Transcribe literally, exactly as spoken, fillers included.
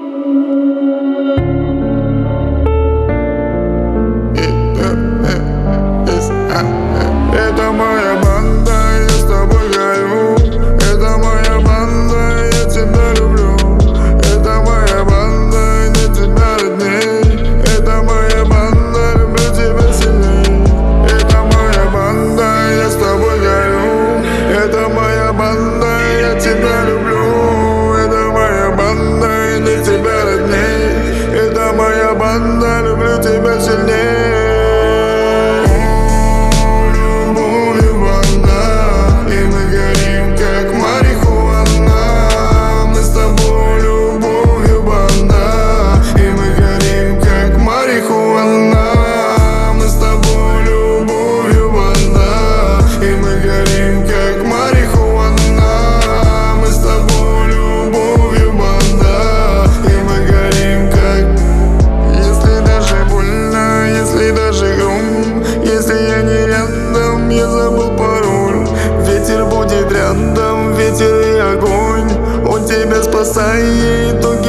Это моя банда, я с тобой горю. Это моя банда, я тебя люблю. Это моя банда, нет тебя родней. Это моя банда, люблю тебя сильней. Это моя банда, я с тобой горю. Это моя банда, я тебя люблю. Это моя банда, нет тебя родней. Это моя банда, люблю тебя сильней. Я забыл пароль. Ветер будет рядом, ветер и огонь. Он тебя спасает,